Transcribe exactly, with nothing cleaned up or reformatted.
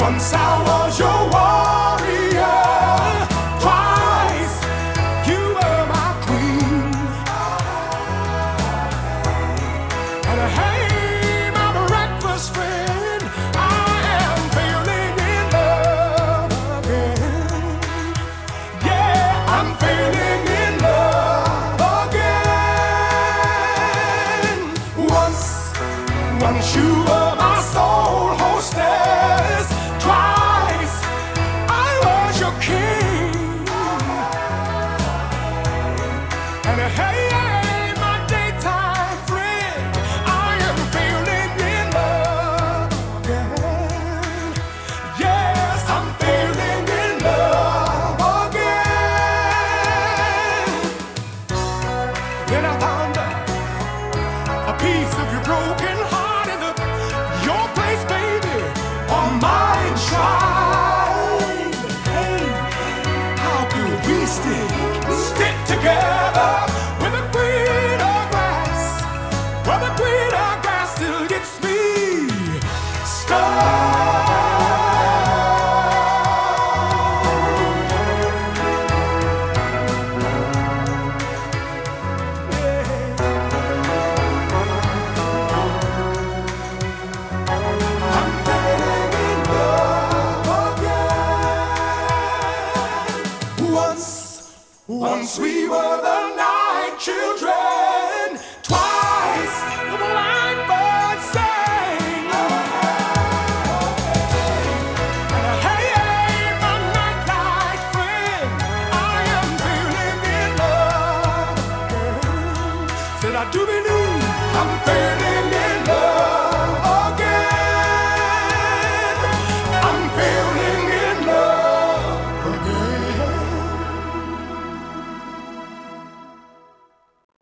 Once I was your warrior, twice you were my queen. And hey, my breakfast friend, I am feeling in love again. Yeah, I'm feeling in love again. Once, once you were my soul hostess, twice I was your king. And hey, hey, my daytime friend, I am feeling in love again. Yes, I'm feeling in love again. Then I found a piece of your broken heart in the, your place, baby, on my shrine. Hey, how could we stick, stick together with a greener grass, where the greener grass still gets me stuck. I'm feeling in love again. Once, once we were the night children. Twice the blackbird sang. And hey, hey, my night friend, I am feeling in love again. Said I do believe I'm feeling